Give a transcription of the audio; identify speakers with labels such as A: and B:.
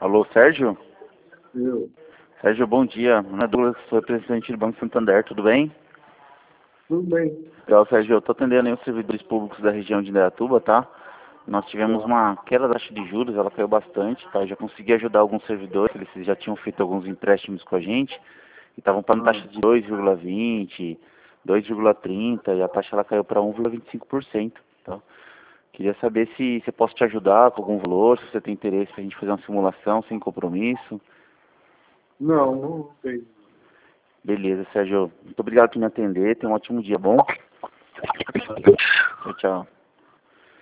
A: Alô, Sérgio?
B: Eu.
A: Sérgio, bom dia. Meu nome é Douglas, sou representante do Banco Santander, tudo bem?
B: Tudo bem.
A: Legal, Sérgio, eu estou atendendo aí os servidores públicos da região de Indaiatuba, tá? Nós tivemos
B: Tá.
A: uma queda da taxa de juros, ela caiu bastante, tá? Eu já consegui ajudar alguns servidores, eles já tinham feito alguns empréstimos com a gente, e estavam pagando
B: Ah,
A: taxa de 2,20, 2,30, e a taxa ela caiu para 1,25%, tá? Queria saber se eu posso te ajudar com algum valor, se você tem interesse para a gente fazer uma simulação sem compromisso.
B: não tem.
A: Beleza, Sérgio. Muito obrigado por me atender. Tenha um ótimo dia, bom? Tchau, tchau.